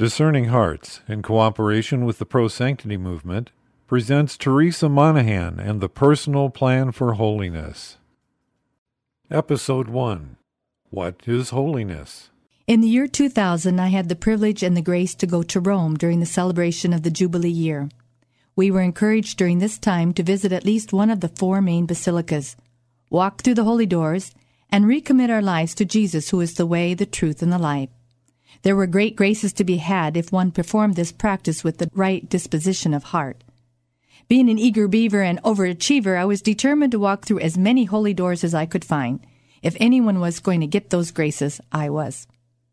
Discerning Hearts, in cooperation with the Pro-Sanctity Movement, presents Teresa Monahan and the Personal Plan for Holiness. Episode 1. What is Holiness? In the year 2000, I had the privilege and the grace to go to Rome during the celebration of the Jubilee year. We were encouraged during this time to visit at least one of the 4 main basilicas, walk through the holy doors, and recommit our lives to Jesus, who is the way, the truth, and the life. There were great graces to be had if one performed this practice with the right disposition of heart. Being an eager beaver and overachiever, I was determined to walk through as many holy doors as I could find. If anyone was going to get those graces, I was.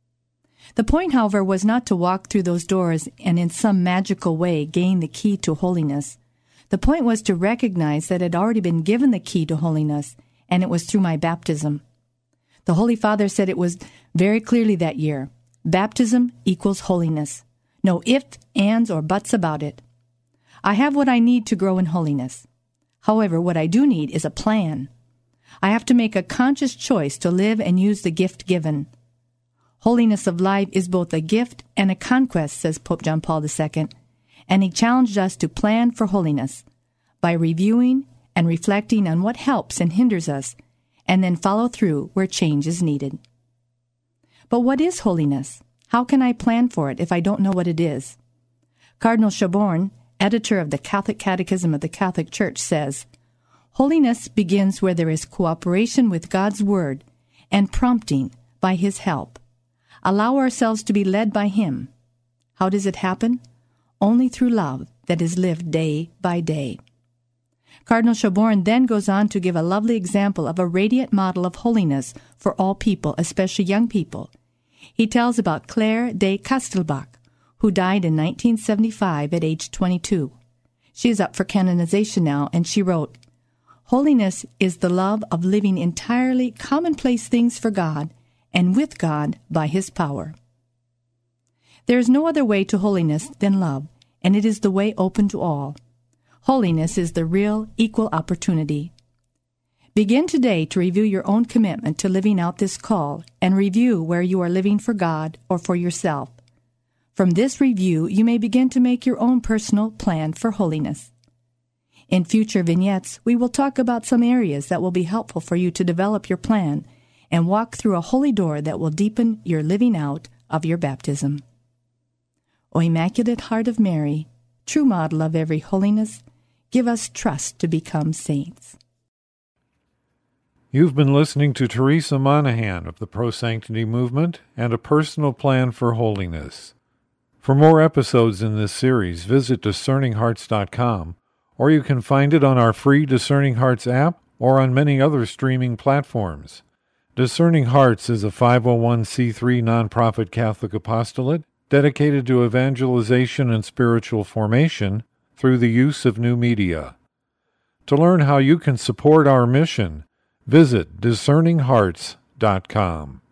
The point, however, was not to walk through those doors and in some magical way gain the key to holiness. The point was to recognize that I had already been given the key to holiness, and it was through my baptism. The Holy Father said it was very clearly that year, baptism equals holiness. No ifs, ands, or buts about it. I have what I need to grow in holiness. However, what I do need is a plan. I have to make a conscious choice to live and use the gift given. Holiness of life is both a gift and a conquest, says Pope John Paul II, and he challenged us to plan for holiness by reviewing and reflecting on what helps and hinders us, and then follow through where change is needed. But what is holiness? How can I plan for it if I don't know what it is? Cardinal Shelbourne, editor of the Catholic Catechism of the Catholic Church, says, "Holiness begins where there is cooperation with God's Word and prompting by His help. Allow ourselves to be led by Him. How does it happen? Only through love that is lived day by day." Cardinal Shelbourne then goes on to give a lovely example of a radiant model of holiness for all people, especially young people. He tells about Claire de Castelbach, who died in 1975 at age 22. She is up for canonization now, and she wrote, "Holiness is the love of living entirely commonplace things for God and with God by His power." There is no other way to holiness than love, and it is the way open to all. Holiness is the real equal opportunity. Begin today to review your own commitment to living out this call and review where you are living for God or for yourself. From this review, you may begin to make your own personal plan for holiness. In future vignettes, we will talk about some areas that will be helpful for you to develop your plan and walk through a holy door that will deepen your living out of your baptism. O Immaculate Heart of Mary, true model of every holiness, give us trust to become saints. You've been listening to Teresa Monahan of the Pro-Sanctity Movement and a Personal Plan for Holiness. For more episodes in this series, visit discerninghearts.com, or you can find it on our free Discerning Hearts app or on many other streaming platforms. Discerning Hearts is a 501c3 nonprofit Catholic apostolate dedicated to evangelization and spiritual formation through the use of new media. To learn how you can support our mission, visit discerninghearts.com.